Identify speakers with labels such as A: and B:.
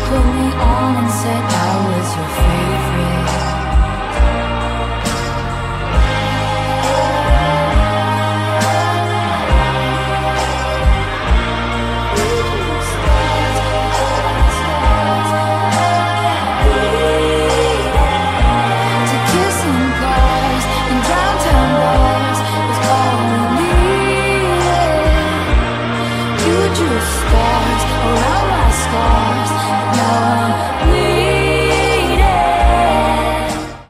A: put me on and said I was your favorite.